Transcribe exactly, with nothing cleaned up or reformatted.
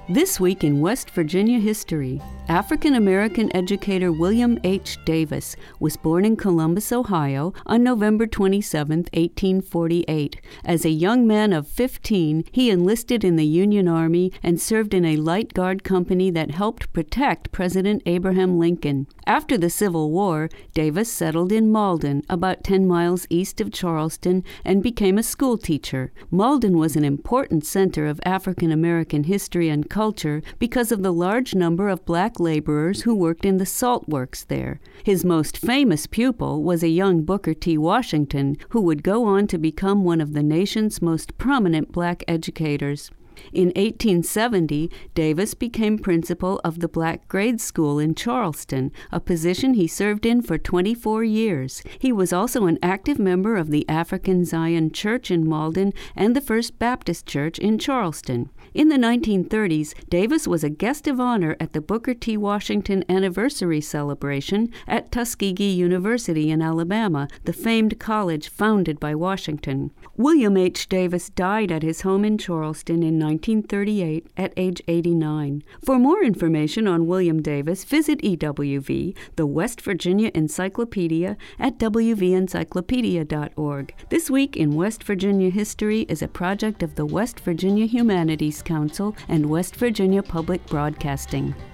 This week in West Virginia history, African-American educator William H. Davis was born in Columbus, Ohio on November twenty-seventh, eighteen forty-eight. As a young man of fifteen, he enlisted in the Union Army and served in a light guard company that helped protect President Abraham Lincoln. After the Civil War, Davis settled in Malden, about ten miles east of Charleston, and became a school teacher. Malden was an important center of African-American history and culture because of the large number of black laborers who worked in the salt works there. His most famous pupil was a young Booker T. Washington, who would go on to become one of the nation's most prominent black educators. In eighteen seventy, Davis became principal of the Black Grade School in Charleston, a position he served in for twenty-four years. He was also an active member of the African Zion Church in Malden and the First Baptist Church in Charleston. In the nineteen thirties, Davis was a guest of honor at the Booker T. Washington Anniversary Celebration at Tuskegee University in Alabama, the famed college founded by Washington. William H. Davis died at his home in Charleston in nineteen thirty-eight at age eighty-nine. For more information on William Davis, visit E W V, the West Virginia Encyclopedia, at w v encyclopedia dot org. This Week in West Virginia History is a project of the West Virginia Humanities Council and West Virginia Public Broadcasting.